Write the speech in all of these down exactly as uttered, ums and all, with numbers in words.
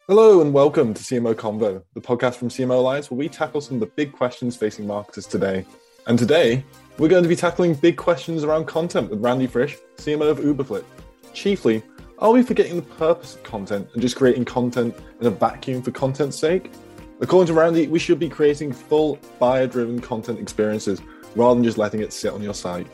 Hello and welcome to C M O Convo, the podcast from C M O Alliance, where we tackle some of the big questions facing marketers today. And today, we're going to be tackling big questions around content with Randy Frisch, C M O of Uberflip. Chiefly, are we forgetting the purpose of content and just creating content in a vacuum for content's sake? According to Randy, we should be creating full buyer-driven content experiences rather than just letting it sit on your site.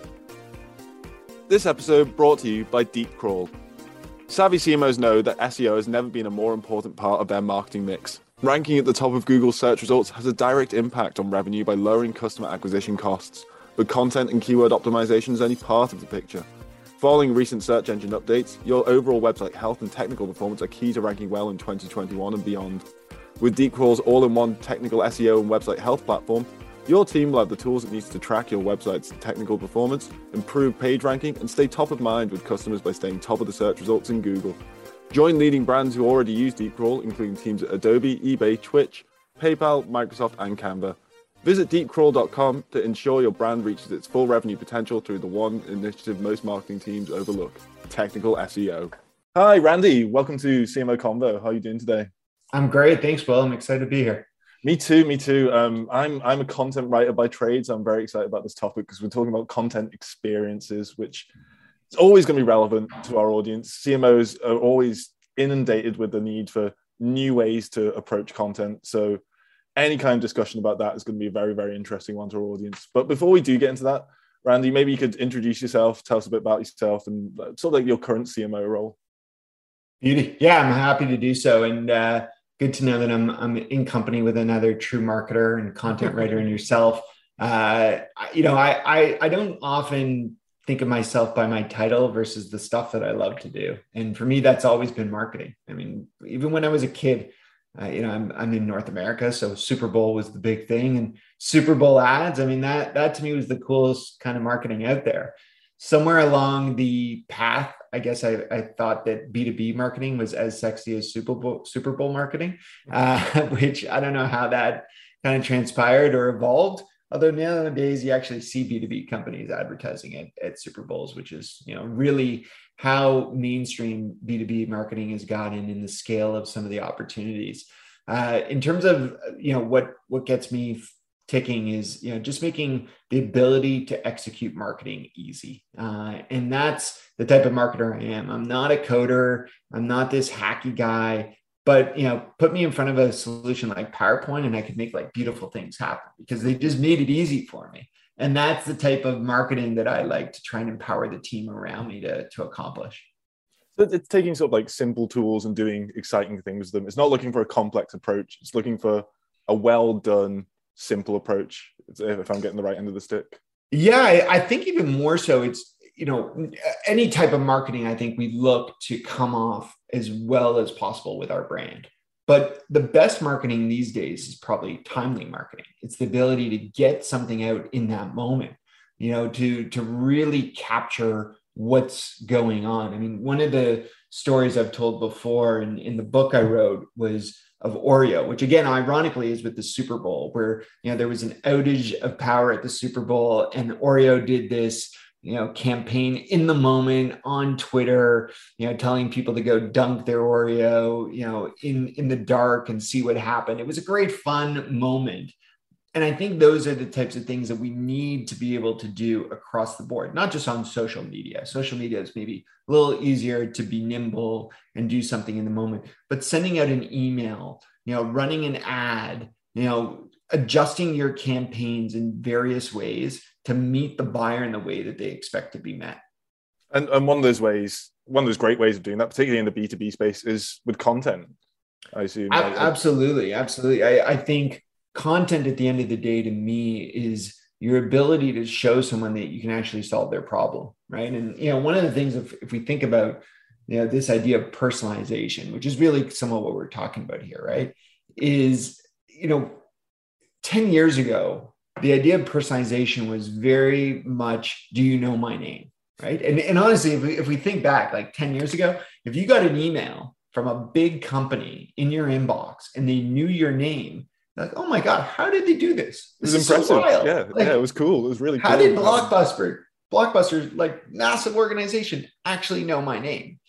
This episode brought to you by DeepCrawl. Savvy C M Os know that S E O has never been a more important part of their marketing mix. Ranking at the top of Google search results has a direct impact on revenue by lowering customer acquisition costs, but content and keyword optimization is only part of the picture. Following recent search engine updates, your overall website health and technical performance are key to ranking well in twenty twenty-one and beyond. With DeepCrawl's all-in-one technical S E O and website health platform, your team will have the tools it needs to track your website's technical performance, improve page ranking, and stay top of mind with customers by staying top of the search results in Google. Join leading brands who already use DeepCrawl, including teams at Adobe, eBay, Twitch, PayPal, Microsoft, and Canva. Visit deep crawl dot com to ensure your brand reaches its full revenue potential through the one initiative most marketing teams overlook: technical S E O. Hi, Randy. Welcome to C M O Convo. How are you doing today? I'm great. Thanks, Will. I'm excited to be here. Me too, me too. Um, I'm I'm a content writer by trade, so I'm very excited about this topic because we're talking about content experiences, which is always going to be relevant to our audience. C M Os are always inundated with the need for new ways to approach content. So any kind of discussion about that is going to be a very, very interesting one to our audience. But before we do get into that, Randy, maybe you could introduce yourself, tell us a bit about yourself and sort of like your current C M O role. Beauty. Yeah, I'm happy to do so. And uh, good to know that I'm I'm in company with another true marketer and content writer in yourself. Uh, you know, I, I I don't often think of myself by my title versus the stuff that I love to do. And for me, that's always been marketing. I mean, even when I was a kid, uh, you know, I'm I'm in North America, so Super Bowl was the big thing, and Super Bowl ads. I mean, that that to me was the coolest kind of marketing out there. Somewhere along the path, I guess I, I thought that B two B marketing was as sexy as Super Bowl, Super Bowl marketing, uh, which I don't know how that kind of transpired or evolved. Although nowadays you actually see B two B companies advertising at, at Super Bowls, which is, you know, really how mainstream B two B marketing has gotten in the scale of some of the opportunities. Uh, in terms of, you know, what, what gets me ticking is, you know, just making the ability to execute marketing easy. Uh, and that's the type of marketer I am. I'm not a coder. I'm not this hacky guy, but, you know, put me in front of a solution like PowerPoint and I could make like beautiful things happen because they just made it easy for me. And that's the type of marketing that I like to try and empower the team around me to, to accomplish. So it's taking sort of like simple tools and doing exciting things with them. It's not looking for a complex approach. It's looking for a well done, simple approach, if I'm getting the right end of the stick. Yeah, I think even more so, it's, you know, any type of marketing, I think we look to come off as well as possible with our brand. But the best marketing these days is probably timely marketing. It's the ability to get something out in that moment, you know, to, to really capture what's going on. I mean, one of the stories I've told before in, in the book I wrote was of Oreo, which again, ironically is with the Super Bowl, where, you know, there was an outage of power at the Super Bowl and Oreo did this, you know, campaign in the moment on Twitter, you know, telling people to go dunk their Oreo, you know, in, in the dark and see what happened. It was a great fun moment. And I think those are the types of things that we need to be able to do across the board, not just on social media. Social media is maybe a little easier to be nimble and do something in the moment, but sending out an email, you know, running an ad, you know, adjusting your campaigns in various ways to meet the buyer in the way that they expect to be met. And, and one of those ways, one of those great ways of doing that, particularly in the B two B space, is with content, I assume. I, absolutely. Absolutely. I, I think content at the end of the day to me is your ability to show someone that you can actually solve their problem, right? And, you know, one of the things, if, if we think about, you know, this idea of personalization, which is really some of what we're talking about here, right? Is, you know, ten years ago, the idea of personalization was very much, do you know my name, right? And, and honestly, if we, if we think back like ten years ago, if you got an email from a big company in your inbox and they knew your name, like, oh my God, how did they do this? This it was impressive. So yeah, like, yeah, it was cool. It was really how cool. How did Blockbuster, Blockbuster, like massive organization, actually know my name?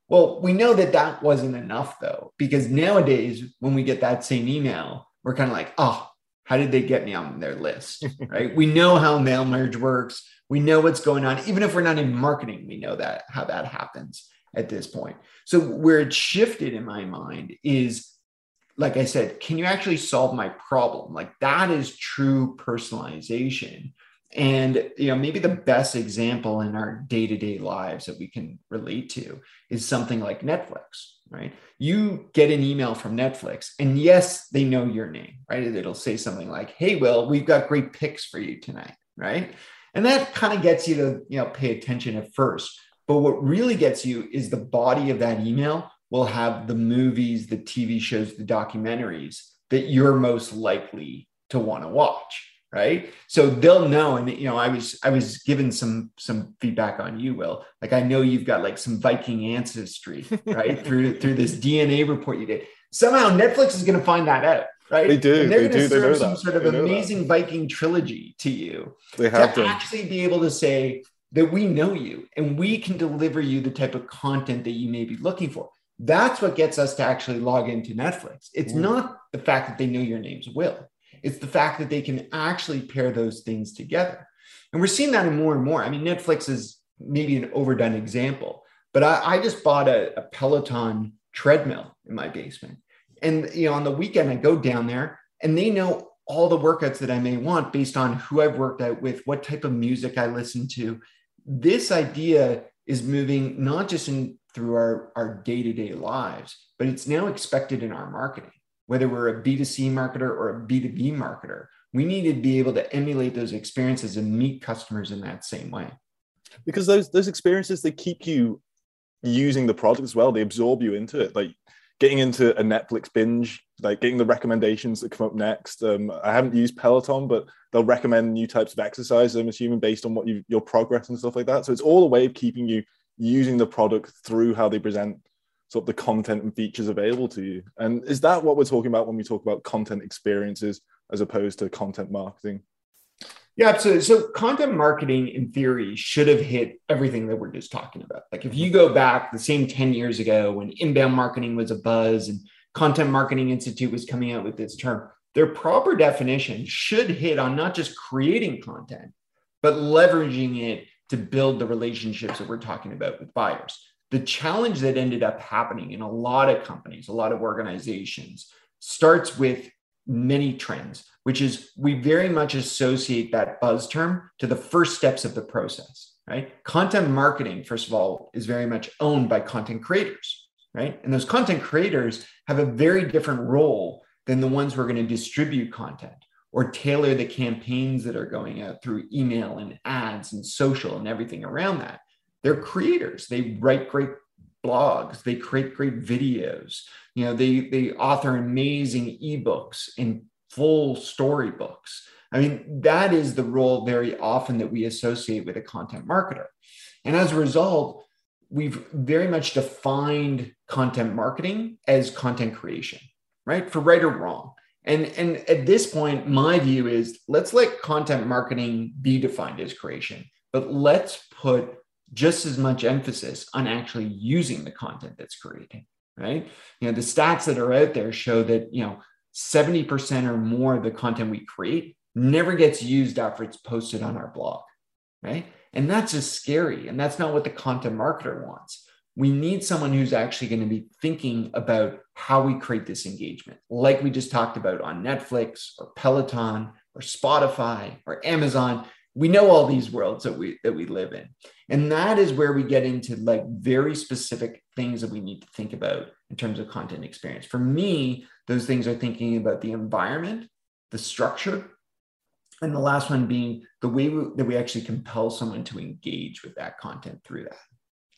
Well, we know that that wasn't enough though, because nowadays when we get that same email, we're kind of like, oh, how did they get me on their list, right? We know how mail merge works. We know what's going on. Even if we're not in marketing, we know that how that happens at this point. So where it shifted in my mind is, like I said, can you actually solve my problem? Like that is true personalization. And, you know, maybe the best example in our day-to-day lives that we can relate to is something like Netflix, right? You get an email from Netflix and yes, they know your name, right? It'll say something like, hey, Will, we've got great picks for you tonight, right? And that kind of gets you to, you know, pay attention at first. But what really gets you is the body of that email will have the movies, the T V shows, the documentaries that you're most likely to want to watch. Right. So they'll know. And, you know, I was I was given some some feedback on you, Will. Like, I know you've got like some Viking ancestry, right? through through this D N A report you did. Somehow Netflix is going to find that out. Right. They do. And they're they going to do. serve they know some that. sort of they amazing Viking trilogy to you. They have to done. actually be able to say that we know you and we can deliver you the type of content that you may be looking for. That's what gets us to actually log into Netflix. It's Ooh. not the fact that they know your name's Will. It's the fact that they can actually pair those things together. And we're seeing that in more and more. I mean, Netflix is maybe an overdone example, but I, I just bought a, a Peloton treadmill in my basement. And, you know, on the weekend, I go down there and they know all the workouts that I may want based on who I've worked out with, what type of music I listen to. This idea is moving not just in through our, our day-to-day lives, but it's now expected in our marketing. Whether we're a B two C marketer or a B two B marketer, we need to be able to emulate those experiences and meet customers in that same way. Because those those experiences, they keep you using the product as well. They absorb you into it. Like getting into a Netflix binge, like getting the recommendations that come up next. Um, I haven't used Peloton, but they'll recommend new types of exercise, I'm assuming, based on what you, your progress and stuff like that. So it's all a way of keeping you using the product through how they present sort of the content and features available to you. And is that what we're talking about when we talk about content experiences as opposed to content marketing? Yeah, absolutely. So content marketing in theory should have hit everything that we're just talking about. Like if you go back the same ten years ago when inbound marketing was a buzz and Content Marketing Institute was coming out with this term, their proper definition should hit on not just creating content, but leveraging it to build the relationships that we're talking about with buyers. The challenge that ended up happening in a lot of companies, a lot of organizations, starts with many trends, which is we very much associate that buzz term to the first steps of the process, right? Content marketing, first of all, is very much owned by content creators, right? And those content creators have a very different role than the ones who are going to distribute content or tailor the campaigns that are going out through email and ads and social and everything around that. They're creators. They write great blogs. They create great videos. You know, they, they author amazing ebooks and full storybooks. I mean, that is the role very often that we associate with a content marketer. And as a result, we've very much defined content marketing as content creation, right? For right or wrong. And, and at this point, my view is let's let content marketing be defined as creation, but let's put just as much emphasis on actually using the content that's created, right? You know, the stats that are out there show that, you know, seventy percent or more of the content we create never gets used after it's posted on our blog, right? And that's just scary. And that's not what the content marketer wants. We need someone who's actually going to be thinking about how we create this engagement, like we just talked about on Netflix or Peloton or Spotify or Amazon. We know all these worlds that we that we live in. And that is where we get into like very specific things that we need to think about in terms of content experience. For me, those things are thinking about the environment, the structure, and the last one being the way we, that we actually compel someone to engage with that content through that.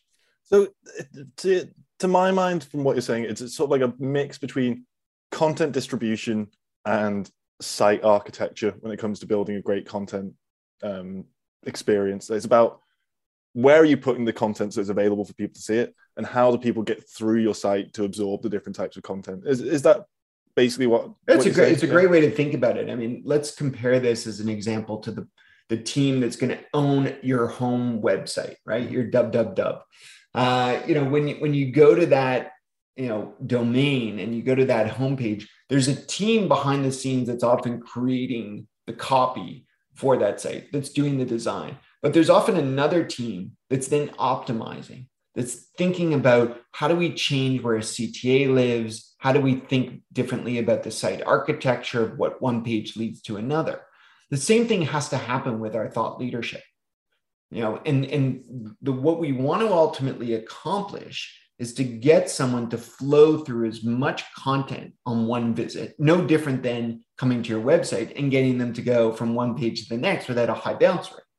So to, to my mind, from what you're saying, it's sort of like a mix between content distribution and site architecture when it comes to building a great content um, experience. It's about where are you putting the content so it's available for people to see it, and how do people get through your site to absorb the different types of content? Is, is that basically what? It's what a great, it's a great way to think about it. I mean, let's compare this as an example to the, the team that's going to own your home website, right? Your www. Uh, you know, when you, when you go to that, you know, domain and you go to that homepage, there's a team behind the scenes that's often creating the copy for that site, that's doing the design. But there's often another team that's then optimizing, that's thinking about how do we change where a C T A lives? How do we think differently about the site architecture of what one page leads to another? The same thing has to happen with our thought leadership. You know, and, and the, what we want to ultimately accomplish is to get someone to flow through as much content on one visit, no different than coming to your website and getting them to go from one page to the next without a high bounce rate.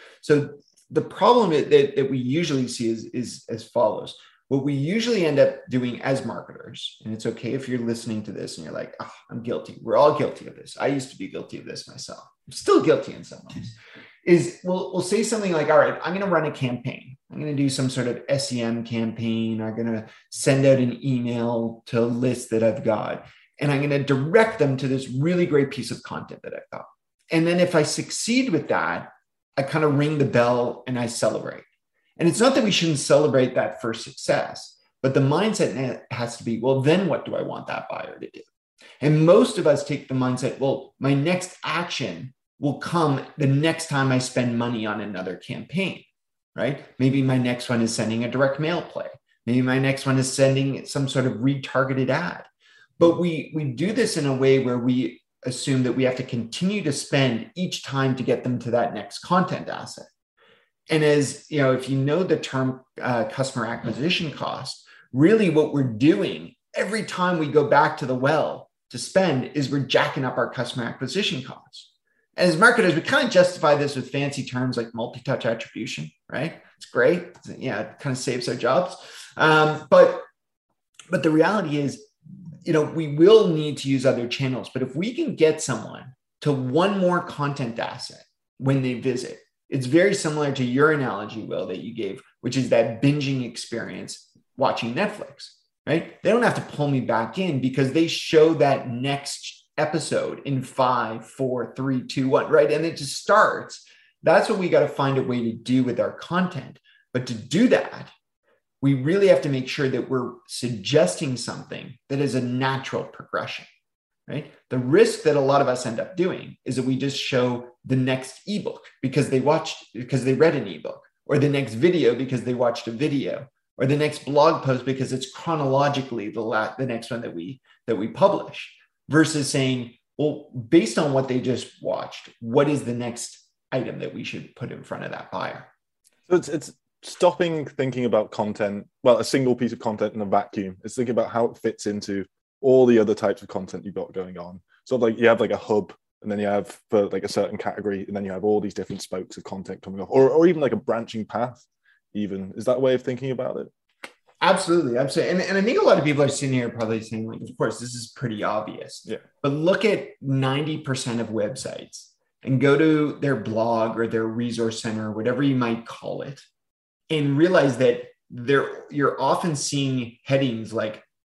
So the problem that, that we usually see is, is as follows. What we usually end up doing as marketers, and it's okay if you're listening to this and you're like, oh, I'm guilty. We're all guilty of this. I used to be guilty of this myself. I'm still guilty in some ways. Is we'll, we'll say something like, all right, I'm going to run a campaign. I'm going to do some sort of S E M campaign. I'm going to send out an email to a list that I've got, and I'm going to direct them to this really great piece of content that I've got. And then if I succeed with that, I kind of ring the bell and I celebrate. And it's not that we shouldn't celebrate that first success, but the mindset has to be, well, then what do I want that buyer to do? And most of us take the mindset, well, my next action will come the next time I spend money on another campaign, right? Maybe my next one is sending a direct mail play. Maybe my next one is sending some sort of retargeted ad. But we, we do this in a way where we assume that we have to continue to spend each time to get them to that next content asset. And as you know, if you know the term uh, customer acquisition cost, really what we're doing every time we go back to the well to spend is we're jacking up our customer acquisition costs. And as marketers, we kind of justify this with fancy terms like multi-touch attribution, right? It's great. Yeah, it kind of saves our jobs. Um, but, but the reality is, you know, we will need to use other channels. But if we can get someone to one more content asset when they visit, it's very similar to your analogy, Will, that you gave, which is that binging experience watching Netflix, right? They don't have to pull me back in because they show that next episode in five, four, three, two, one, right? And it just starts. That's what we got to find a way to do with our content. But to do that, we really have to make sure that we're suggesting something that is a natural progression, right? The risk that a lot of us end up doing is that we just show the next ebook because they watched, because they read an ebook, or the next video because they watched a video, or the next blog post because it's chronologically the la- the next one that we that we publish. Versus saying, well, based on what they just watched, what is the next item that we should put in front of that buyer? So it's it's stopping thinking about content, well, a single piece of content in a vacuum. It's thinking about how it fits into all the other types of content you've got going on. So like you have like a hub, and then you have for like a certain category, and then you have all these different spokes of content coming off, or or even like a branching path. Even is that a way of thinking about it? Absolutely. Absolutely. And, and I think a lot of people are sitting here probably saying, like, of course, this is pretty obvious. Yeah. But look at ninety percent of websites and go to their blog or their resource center, whatever you might call it, and realize that they're, you're often seeing headings like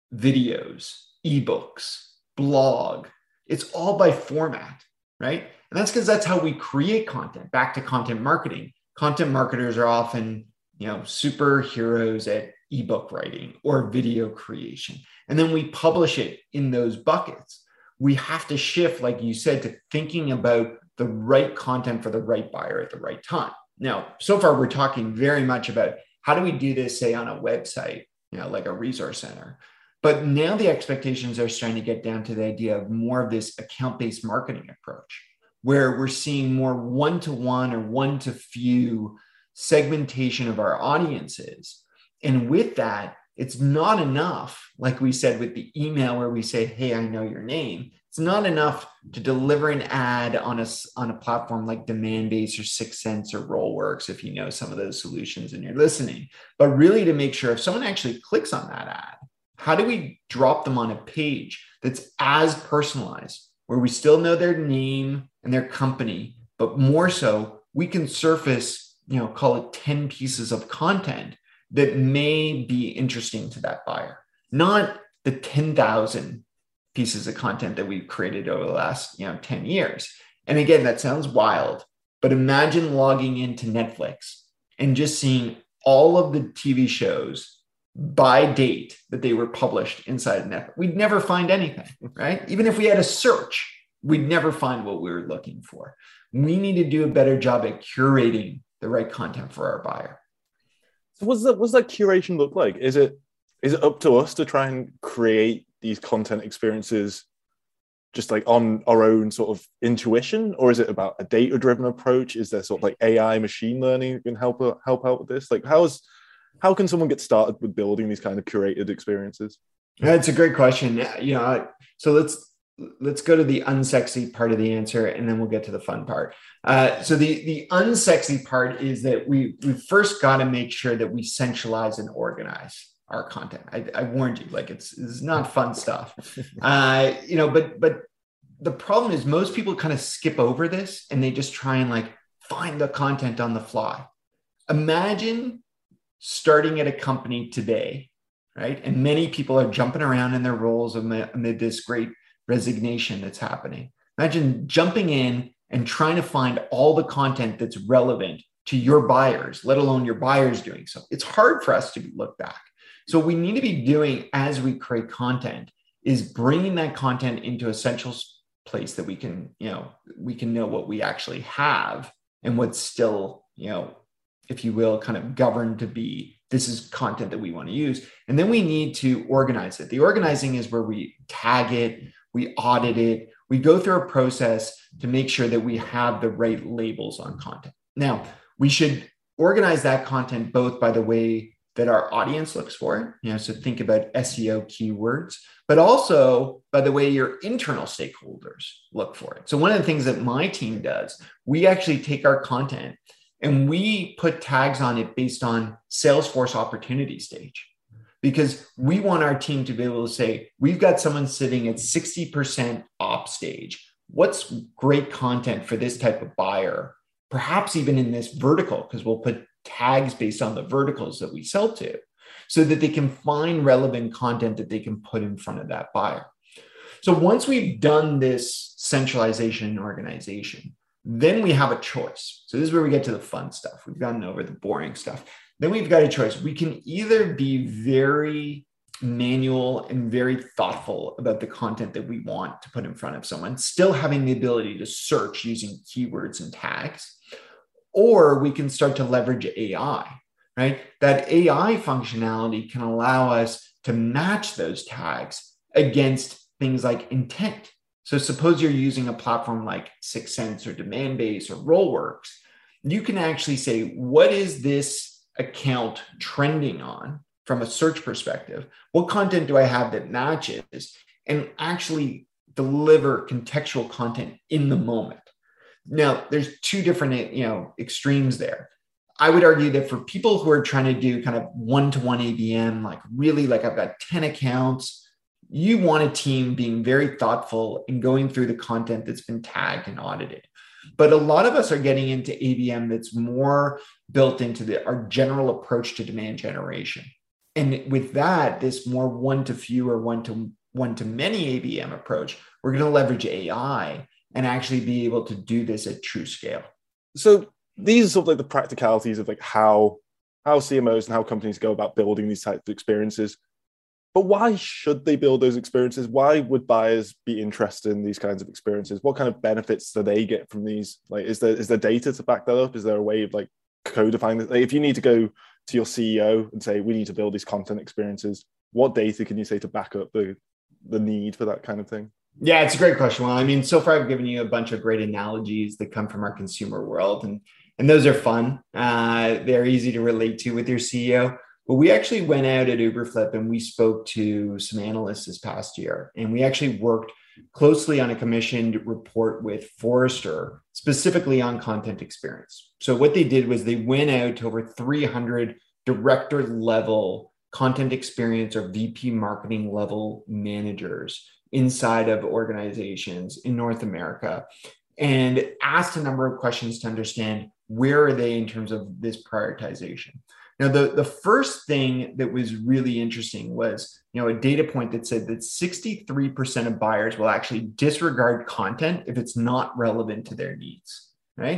videos, ebooks, blog. It's all by format, right? And that's because that's how we create content. Back to content marketing. Content marketers are often, you know, superheroes at ebook writing or video creation. And then we publish it in those buckets. We have to shift, like you said, to thinking about the right content for the right buyer at the right time. Now, so far, we're talking very much about how do we do this, say, on a website, you know, like a resource center. But now the expectations are starting to get down to the idea of more of this account-based marketing approach, where we're seeing more one-to-one or one-to-few segmentation of our audiences. And with that, it's not enough, like we said with the email where we say, hey, I know your name. It's not enough to deliver an ad on a, on a platform like Demandbase or Sixth Sense or Rollworks, if you know some of those solutions and you're listening. But really to make sure if someone actually clicks on that ad, how do we drop them on a page that's as personalized, where we still know their name and their company, but more so, we can surface, you know, call it ten pieces of content that may be interesting to that buyer, not the ten thousand pieces of content that we've created over the last, you know, ten years. And again, that sounds wild, but imagine logging into Netflix and just seeing all of the T V shows by date that they were published inside Netflix, we'd never find anything, right? Even if we had a search, we'd never find what we were looking for. We need to do a better job at curating the right content for our buyer. So what's that, what's that curation look like? Is it is it up to us to try and create these content experiences just like on our own sort of intuition, or is it about a data-driven approach? Is there sort of like A I machine learning that can help help out with this? Like how's how can someone get started with building these kind of curated experiences? That's a great question. You know, so let's let's go to the unsexy part of the answer, and then we'll get to the fun part. Uh, so the the unsexy part is that we we first got to make sure that we centralize and organize our content. I, I warned you, like it's it's not fun stuff. Uh, you know, but but the problem is most people kind of skip over this and they just try and like find the content on the fly. Imagine starting at a company today, right? And many people are jumping around in their roles amid, amid this great resignation that's happening. Imagine jumping in and trying to find all the content that's relevant to your buyers, let alone your buyers doing so. It's hard for us to look back. So what we need to be doing as we create content is bringing that content into a central place that we can, you know, we can know what we actually have and what's still, you know, if you will, kind of governed to be, this is content that we want to use. And then we need to organize it. The organizing is where we tag it, we audit it, we go through a process to make sure that we have the right labels on content. Now, we should organize that content both by the way that our audience looks for it, you know, so think about S E O keywords, but also by the way your internal stakeholders look for it. So one of the things that my team does, we actually take our content and we put tags on it based on Salesforce opportunity stage, because we want our team to be able to say, we've got someone sitting at sixty percent op stage. What's great content for this type of buyer? Perhaps even in this vertical, because we'll put tags based on the verticals that we sell to so that they can find relevant content that they can put in front of that buyer. So once we've done this centralization and organization, then we have a choice. So this is where we get to the fun stuff. We've gotten over the boring stuff. Then we've got a choice. We can either be very manual and very thoughtful about the content that we want to put in front of someone, still having the ability to search using keywords and tags, or we can start to leverage A I, right? That A I functionality can allow us to match those tags against things like intent. So suppose you're using a platform like six sense or Demandbase or Rollworks, you can actually say, what is this account trending on from a search perspective? What content do I have that matches? And actually deliver contextual content in the moment. Now, there's two different, you know, extremes there. I would argue that for people who are trying to do kind of one-to-one A B M, like really like I've got ten accounts, you want a team being very thoughtful and going through the content that's been tagged and audited. But a lot of us are getting into A B M that's more built into the, our general approach to demand generation. And with that, this more one-to-few or one-to one-to-many A B M approach, we're going to leverage A I and actually be able to do this at true scale. So these are sort of like the practicalities of like how, how C M Os and how companies go about building these types of experiences. But why should they build those experiences? Why would buyers be interested in these kinds of experiences? What kind of benefits do they get from these? Like, is there is there data to back that up? Is there a way of like codifying this? Like, if you need to go to your C E O and say, we need to build these content experiences, what data can you say to back up the, the need for that kind of thing? Yeah, it's a great question. Well, I mean, so far I've given you a bunch of great analogies that come from our consumer world, and, and those are fun. Uh, they're easy to relate to with your C E O. But we actually went out at Uberflip and we spoke to some analysts this past year, and we actually worked closely on a commissioned report with Forrester, specifically on content experience. So what they did was they went out to over three hundred director level content experience or V P marketing level managers inside of organizations in North America and asked a number of questions to understand where are they in terms of this prioritization. Now, the, the first thing that was really interesting was, you know, a data point that said that sixty-three percent of buyers will actually disregard content if it's not relevant to their needs, right?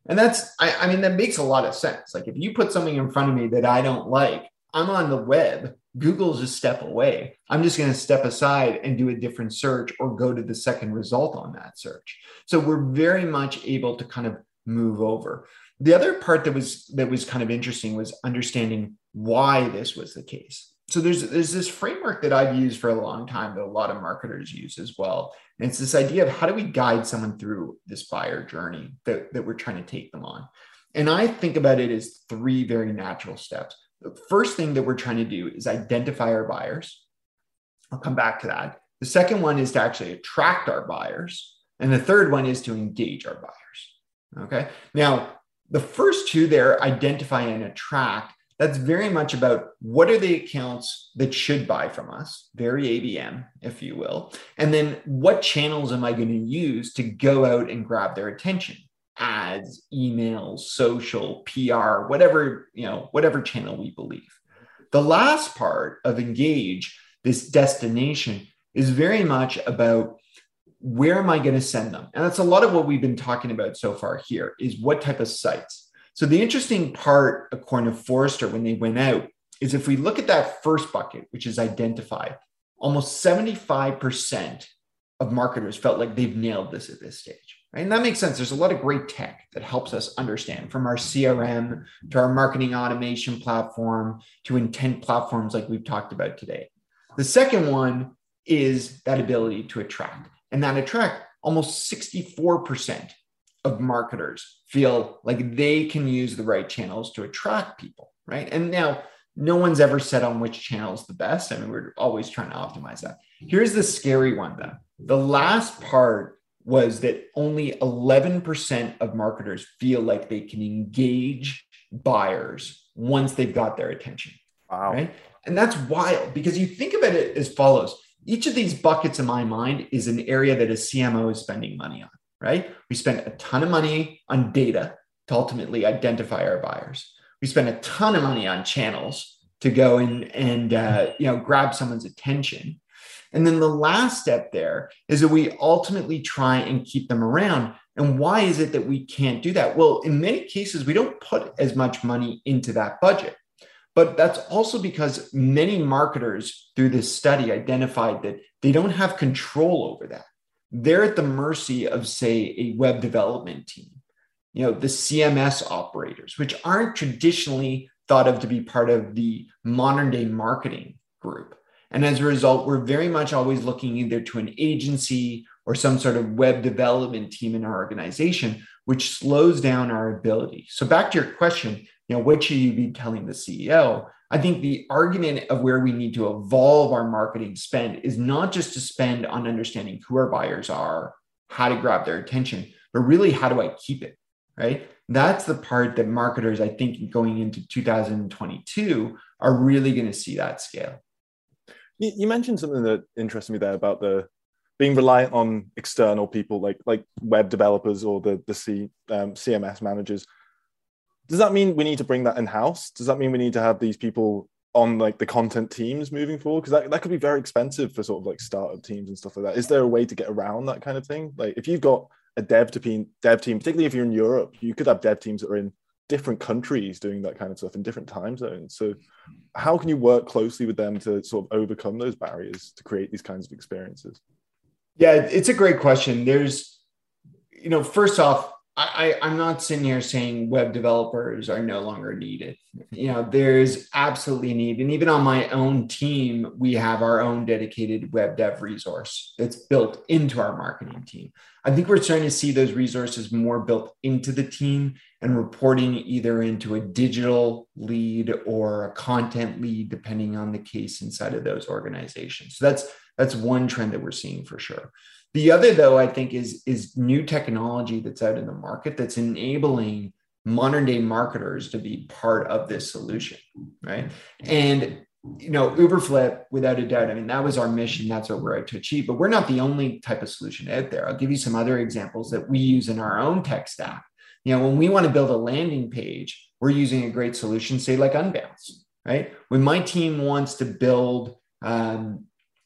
And that's, I, I mean, that makes a lot of sense. Like if you put something in front of me that I don't like, I'm on the web, Google's a step away. I'm just going to step aside and do a different search or go to the second result on that search. So we're very much able to kind of move over. The other part that was that was kind of interesting was understanding why this was the case. So there's, there's this framework that I've used for a long time that a lot of marketers use as well. And it's this idea of how do we guide someone through this buyer journey that, that we're trying to take them on. And I think about it as three very natural steps. The first thing that we're trying to do is identify our buyers. I'll come back to that. The second one is to actually attract our buyers. And the third one is to engage our buyers. Okay. Now, the first two there, identify and attract, that's very much about what are the accounts that should buy from us, very A B M, if you will. And then what channels am I going to use to go out and grab their attention? Ads, emails, social, P R, whatever, you know, whatever channel we believe. The last part of engage, this destination, is very much about where am I going to send them? And that's a lot of what we've been talking about so far here is what type of sites. So the interesting part, according to Forrester, when they went out, is if we look at that first bucket, which is identified, almost seventy-five percent of marketers felt like they've nailed this at this stage. Right? And that makes sense. There's a lot of great tech that helps us understand, from our C R M to our marketing automation platform to intent platforms like we've talked about today. The second one is that ability to attract. And that attract, almost sixty-four percent of marketers feel like they can use the right channels to attract people, right? And now no one's ever set on which channel is the best. I mean, we're always trying to optimize that. Here's the scary one though. The last part was that only eleven percent of marketers feel like they can engage buyers once they've got their attention. Wow. Right? And that's wild because you think about it as follows. Each of these buckets in my mind is an area that a C M O is spending money on, right? We spend a ton of money on data to ultimately identify our buyers. We spend a ton of money on channels to go and, and uh, you know, grab someone's attention. And then the last step there is that we ultimately try and keep them around. And why is it that we can't do that? Well, in many cases, we don't put as much money into that budget. But that's also because many marketers through this study identified that they don't have control over that. They're at the mercy of, say, a web development team, you know, the C M S operators, which aren't traditionally thought of to be part of the modern day marketing group. And as a result, we're very much always looking either to an agency or some sort of web development team in our organization, which slows down our ability. So back to your question, you know, what should you be telling the C E O? I think the argument of where we need to evolve our marketing spend is not just to spend on understanding who our buyers are, how to grab their attention, but really how do I keep it, right? That's the part that marketers, I think, going into two thousand twenty-two are really going to see that scale. You, you mentioned something that interested me there about the being reliant on external people like like web developers or the the C, um, C M S managers. Does that mean we need to bring that in-house? Does that mean we need to have these people on like the content teams moving forward? Because that, that could be very expensive for sort of like startup teams and stuff like that. Is there a way to get around that kind of thing? Like if you've got a dev team, dev team, particularly if you're in Europe, you could have dev teams that are in different countries doing that kind of stuff in different time zones. So how can you work closely with them to sort of overcome those barriers to create these kinds of experiences? Yeah, it's a great question. There's, you know, first off, I, I'm not sitting here saying web developers are no longer needed. You know, there's absolutely need. And even on my own team, we have our own dedicated web dev resource that's built into our marketing team. I think we're starting to see those resources more built into the team and reporting either into a digital lead or a content lead, depending on the case inside of those organizations. So that's that's one trend that we're seeing for sure. The other, though, I think is, is new technology that's out in the market that's enabling modern day marketers to be part of this solution, right? And, you know, Uberflip, without a doubt, I mean, that was our mission. That's what we're out to achieve, but we're not the only type of solution out there. I'll give you some other examples that we use in our own tech stack. You know, when we want to build a landing page, we're using a great solution, say like Unbounce, right? When my team wants to build, um,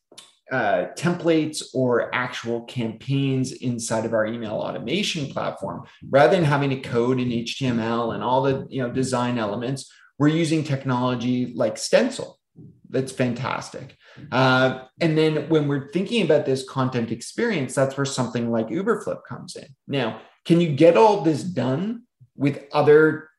uh, templates or actual campaigns inside of our email automation platform. Rather than having to code in H T M L and all the you know design elements, we're using technology like Stencil. That's fantastic. Uh, and then when we're thinking about this content experience, that's where something like Uberflip comes in. Now, can you get all this done with other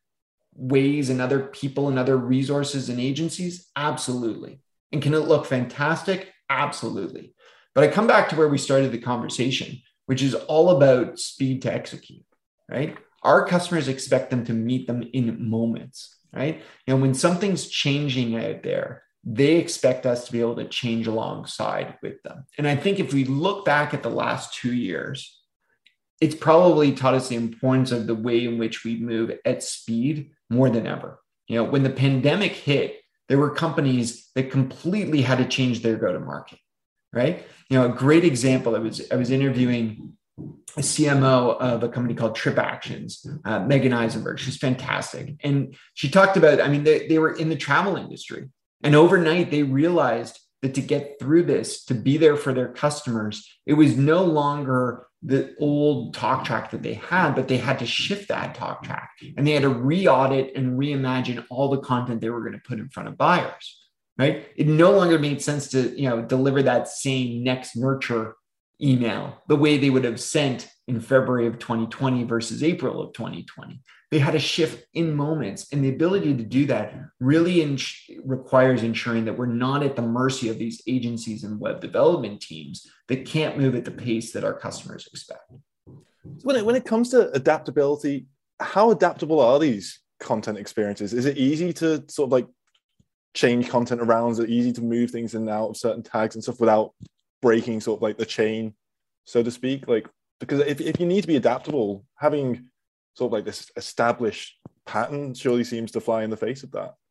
ways and other people and other resources and agencies? Absolutely. And can it look fantastic? Absolutely. But I come back to where we started the conversation, which is all about speed to execute, right? Our customers expect them to meet them in moments, right? You know, when something's changing out there, they expect us to be able to change alongside with them. And I think if we look back at the last two years, it's probably taught us the importance of the way in which we move at speed more than ever. You know, when the pandemic hit, there were companies that completely had to change their go-to-market, right? You know, a great example, I was, I was interviewing a C M O of a company called Trip Actions, uh, Megan Eisenberg. She's fantastic. And she talked about, I mean, they, they were in the travel industry. And overnight, they realized that to get through this, to be there for their customers, it was no longer the old talk track that they had, but they had to shift that talk track. And they had to re-audit and reimagine all the content they were going to put in front of buyers, right? It no longer made sense to, you know, deliver that same next nurture email the way they would have sent in February of twenty twenty versus April of twenty twenty. They had to shift in moments, and the ability to do that really in- requires ensuring that we're not at the mercy of these agencies and web development teams that can't move at the pace that our customers expect. When it, when it comes to adaptability, how adaptable are these content experiences? Is it easy to sort of like change content around? Is it easy to move things in and out of certain tags and stuff without breaking sort of like the chain, so to speak? Like, because if, if you need to be adaptable, having sort of like this established pattern surely seems to fly in the face of that.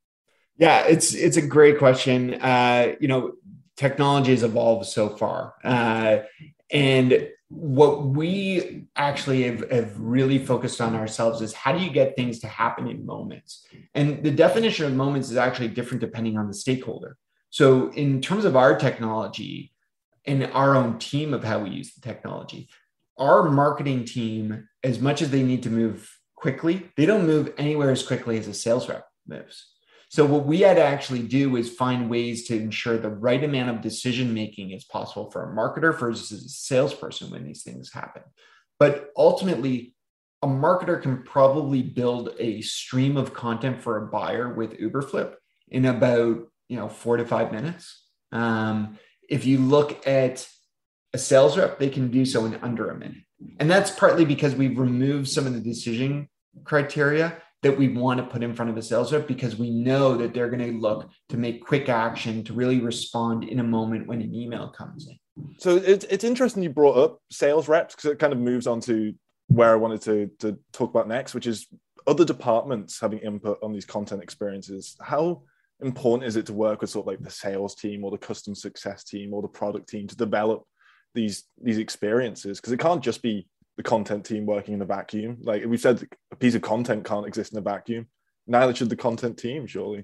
Yeah, it's it's a great question. Uh, you know, technology has evolved so far. Uh, and what we actually have, have really focused on ourselves is how do you get things to happen in moments? And the definition of moments is actually different depending on the stakeholder. So in terms of our technology and our own team of how we use the technology, our marketing team, as much as they need to move quickly, they don't move anywhere as quickly as a sales rep moves. So what we had to actually do is find ways to ensure the right amount of decision-making is possible for a marketer versus a salesperson when these things happen. But ultimately, a marketer can probably build a stream of content for a buyer with Uberflip in about, you know, four to five minutes. Um, if you look at a sales rep, they can do so in under a minute. And that's partly because we've removed some of the decision criteria that we want to put in front of a sales rep, because we know that they're going to look to make quick action to really respond in a moment when an email comes in. So it's, it's interesting you brought up sales reps, because it kind of moves on to where I wanted to, to talk about next, which is other departments having input on these content experiences. How important is it to work with sort of like the sales team or the customer success team or the product team to develop these these experiences? Because it can't just be the content team working in a vacuum. Like we've said, a piece of content can't exist in a vacuum. Neither should the content team, surely.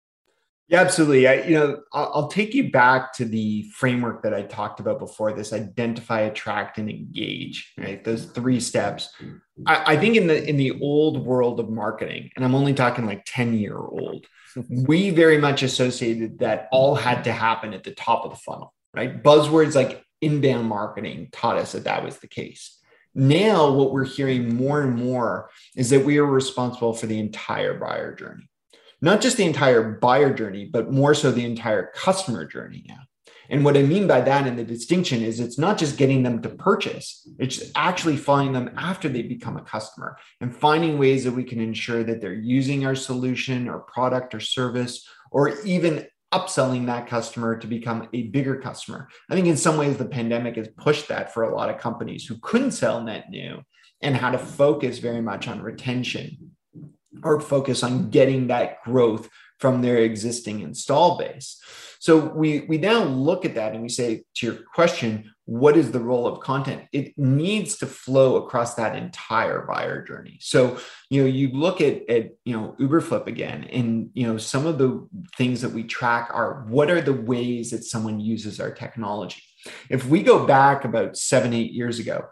Yeah, absolutely. I, you know, I'll, I'll take you back to the framework that I talked about before, this identify, attract, and engage, right? Those three steps. I, I think in the in the old world of marketing, and I'm only talking like ten year old, we very much associated that all had to happen at the top of the funnel, right? Buzzwords like inbound marketing taught us that that was the case. Now, what we're hearing more and more is that we are responsible for the entire buyer journey, not just the entire buyer journey, but more so the entire customer journey now. And what I mean by that, and the distinction is, it's not just getting them to purchase, it's actually finding them after they become a customer and finding ways that we can ensure that they're using our solution or product or service, or even upselling that customer to become a bigger customer. I think in some ways, the pandemic has pushed that for a lot of companies who couldn't sell net new and had to focus very much on retention or focus on getting that growth from their existing install base. So we, we now look at that and we say, to your question, what is the role of content? It needs to flow across that entire buyer journey. So, you know, you look at, at, you know, Uberflip again, and, you know, some of the things that we track are what are the ways that someone uses our technology? If we go back about seven, eight years ago,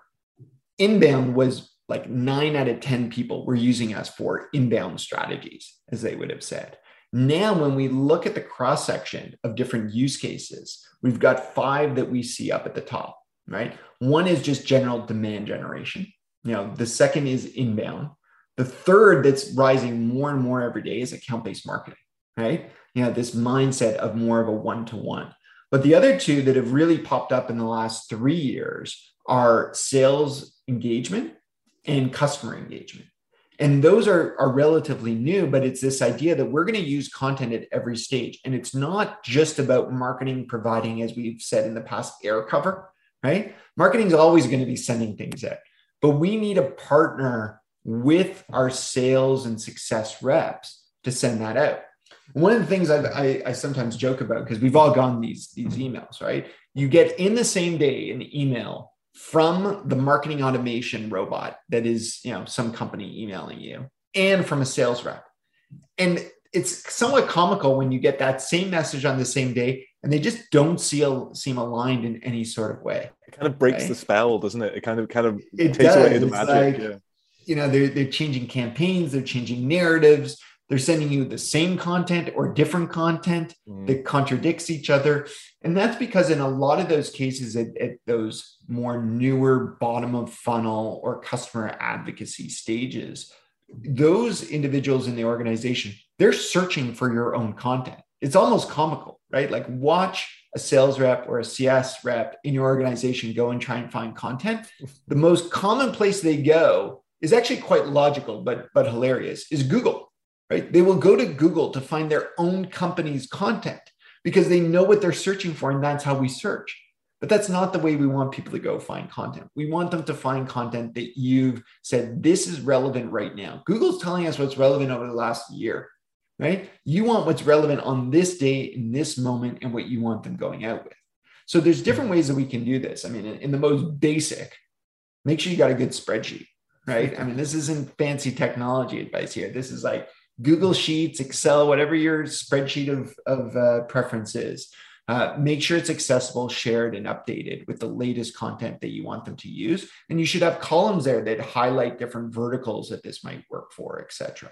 inbound was like nine out of ten people were using us for inbound strategies, as they would have said. Now, when we look at the cross section of different use cases, we've got five that we see up at the top, right? One is just general demand generation. You know, the second is inbound. The third that's rising more and more every day is account-based marketing, right? You know, this mindset of more of a one-to-one. But the other two that have really popped up in the last three years are sales engagement and customer engagement. And those are, are relatively new, but it's this idea that we're going to use content at every stage. And it's not just about marketing providing, as we've said in the past, air cover, right? Marketing is always going to be sending things out, but we need to partner with our sales and success reps to send that out. One of the things I, I, I sometimes joke about, because we've all gotten these, these emails, right? You get in the same day an email from the marketing automation robot that is, you know, some company emailing you, and from a sales rep. And it's somewhat comical when you get that same message on the same day and they just don't see, seem aligned in any sort of way. It kind of breaks right? the spell, doesn't it? It kind of kind of it takes does. away the It's magic. like, yeah. You know, they're, they're changing campaigns, they're changing narratives. They're sending you the same content or different content mm. that contradicts each other. And that's because in a lot of those cases, at, at those more newer bottom of funnel or customer advocacy stages, those individuals in the organization, they're searching for your own content. It's almost comical, right? Like watch a sales rep or a C S rep in your organization go and try and find content. The most common place they go is actually quite logical, but, but hilarious, is Google. Right? They will go to Google to find their own company's content because they know what they're searching for, and that's how we search. But that's not the way we want people to go find content. We want them to find content that you've said, this is relevant right now. Google's telling us what's relevant over the last year, right? You want what's relevant on this day, in this moment, and what you want them going out with. So there's different ways that we can do this. I mean, in, in the most basic, make sure you got a good spreadsheet, right? I mean, this isn't fancy technology advice here. This is like Google Sheets, Excel, whatever your spreadsheet of, of uh, preference is. Uh, make sure it's accessible, shared, and updated with the latest content that you want them to use. And you should have columns there that highlight different verticals that this might work for, et cetera.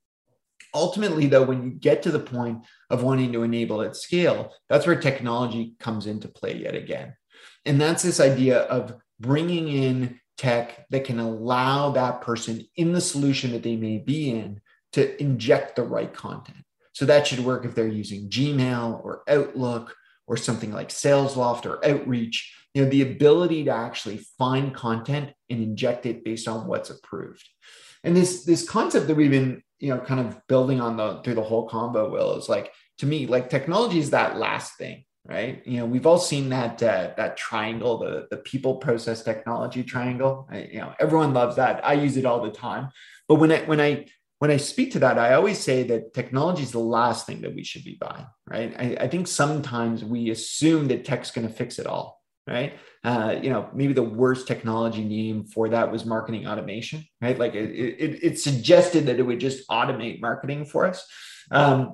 Ultimately, though, when you get to the point of wanting to enable at scale, that's where technology comes into play yet again. And that's this idea of bringing in tech that can allow that person in the solution that they may be in to inject the right content. So that should work if they're using Gmail or Outlook or something like Salesloft or Outreach, you know, the ability to actually find content and inject it based on what's approved. And this, this concept that we've been, you know, kind of building on the through the whole combo, Will, is like, to me, like technology is that last thing, right? You know, we've all seen that uh, that triangle, the, the people process technology triangle. I, you know, everyone loves that. I use it all the time. But when I when I When I speak to that, I always say that technology is the last thing that we should be buying, right? I, I think sometimes we assume that tech's going to fix it all, right? Uh, you know, maybe the worst technology name for that was marketing automation, right? Like it, it, it suggested that it would just automate marketing for us. Um,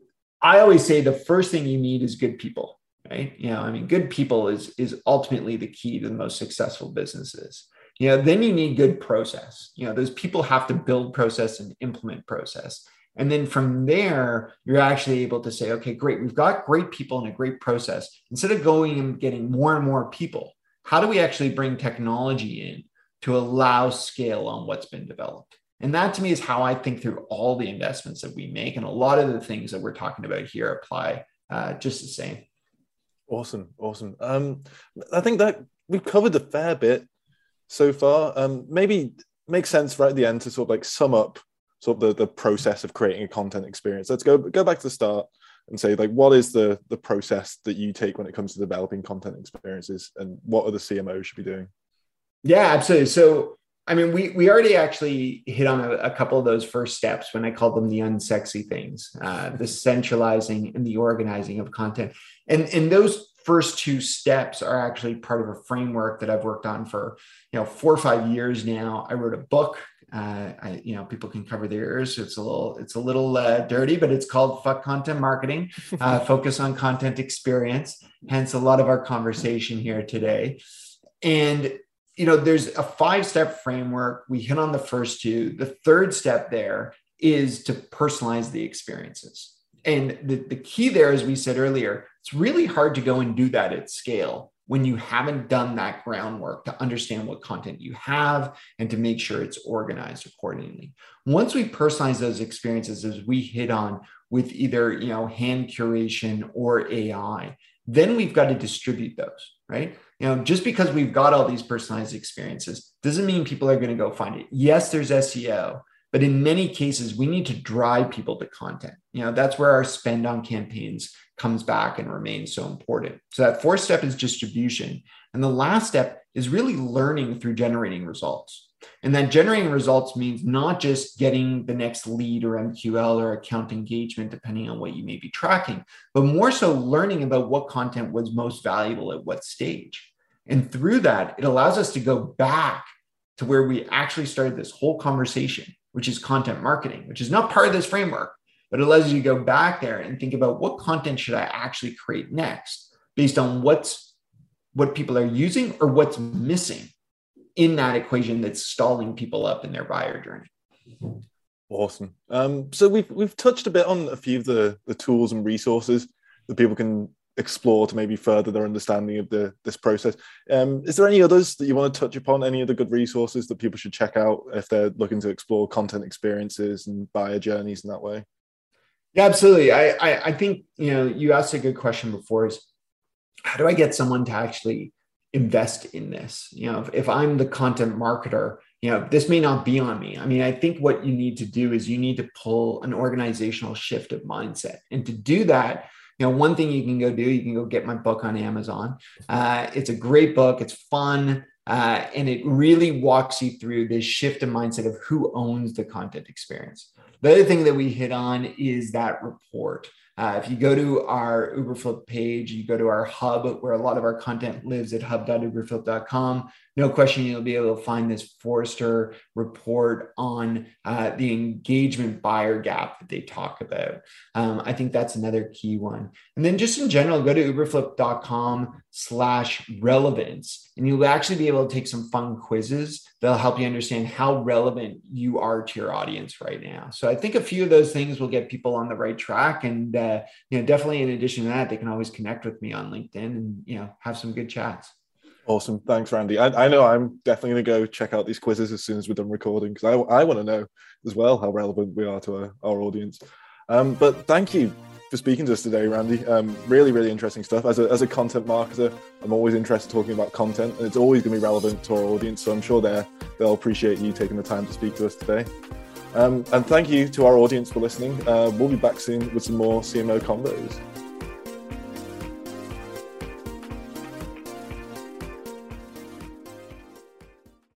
I always say the first thing you need is good people, right? You know, I mean, good people is, is ultimately the key to the most successful businesses. You know, then you need good process. You know, those people have to build process and implement process. And then from there, you're actually able to say, okay, great, we've got great people and a great process. Instead of going and getting more and more people, how do we actually bring technology in to allow scale on what's been developed? And that to me is how I think through all the investments that we make. And a lot of the things that we're talking about here apply uh, just the same. Awesome. Awesome. Um, I think that we've covered a fair bit so far. Um, maybe makes sense right at the end to sort of like sum up sort of the, the process of creating a content experience. Let's go go back to the start and say, like, what is the the process that you take when it comes to developing content experiences, and what are the C M Os should be doing? Yeah, absolutely. So I mean, we we already actually hit on a, a couple of those first steps when I called them the unsexy things, uh, the centralizing and the organizing of content. And, and those first two steps are actually part of a framework that I've worked on for, you know, four or five years now. I wrote a book. Uh, I, you know, people can cover their ears. It's a little, it's a little uh, dirty, but it's called Fuck Content Marketing. Uh, focus on content experience. Hence, a lot of our conversation here today. And you know, there's a five-step framework. We hit on the first two. The third step there is to personalize the experiences. And the, the key there, as we said earlier, it's really hard to go and do that at scale when you haven't done that groundwork to understand what content you have and to make sure it's organized accordingly. Once we personalize those experiences, as we hit on with either, you know, hand curation or A I, then we've got to distribute those, right? You know, just because we've got all these personalized experiences doesn't mean people are going to go find it. Yes, there's S E O, but in many cases, we need to drive people to content. You know, that's where our spend on campaigns comes back and remains so important. So that fourth step is distribution. And the last step is really learning through generating results. And then generating results means not just getting the next lead or M Q L or account engagement, depending on what you may be tracking, but more so learning about what content was most valuable at what stage. And through that, it allows us to go back to where we actually started this whole conversation, which is content marketing, which is not part of this framework, but it allows you to go back there and think about what content should I actually create next based on what's what people are using or what's missing in that equation that's stalling people up in their buyer journey. Awesome. Um, so we've we've touched a bit on a few of the, the tools and resources that people can explore to maybe further their understanding of the this process. Um, is there any others that you want to touch upon? Any other good resources that people should check out if they're looking to explore content experiences and buyer journeys in that way? Yeah, absolutely. I, I, I think, you know, you asked a good question before is how do I get someone to actually invest in this? You know, if, if I'm the content marketer, you know, this may not be on me. I mean, I think what you need to do is you need to pull an organizational shift of mindset. And to do that, you know, one thing you can go do, you can go get my book on Amazon. Uh, it's a great book. It's fun. Uh, and it really walks you through this shift in mindset of who owns the content experience. The other thing that we hit on is that report. Uh, if you go to our Uberflip page, you go to our hub where a lot of our content lives at hub dot uberflip dot com. No question, you'll be able to find this Forrester report on uh, the engagement buyer gap that they talk about. Um, I think that's another key one. And then just in general, go to uberflip dot com slash relevance, and you'll actually be able to take some fun quizzes that'll help you understand how relevant you are to your audience right now. So I think a few of those things will get people on the right track. And uh, you know, definitely in addition to that, they can always connect with me on LinkedIn and, you know, have some good chats. Awesome. Thanks, Randy. I, I know I'm definitely going to go check out these quizzes as soon as we're done recording, because I, I want to know as well how relevant we are to our, our audience. Um, but thank you for speaking to us today, Randy. Um, really, really interesting stuff. As a, as a content marketer, I'm always interested in talking about content, and it's always going to be relevant to our audience. So I'm sure they're, they'll appreciate you taking the time to speak to us today. Um, and thank you to our audience for listening. Uh, we'll be back soon with some more C M O Convos.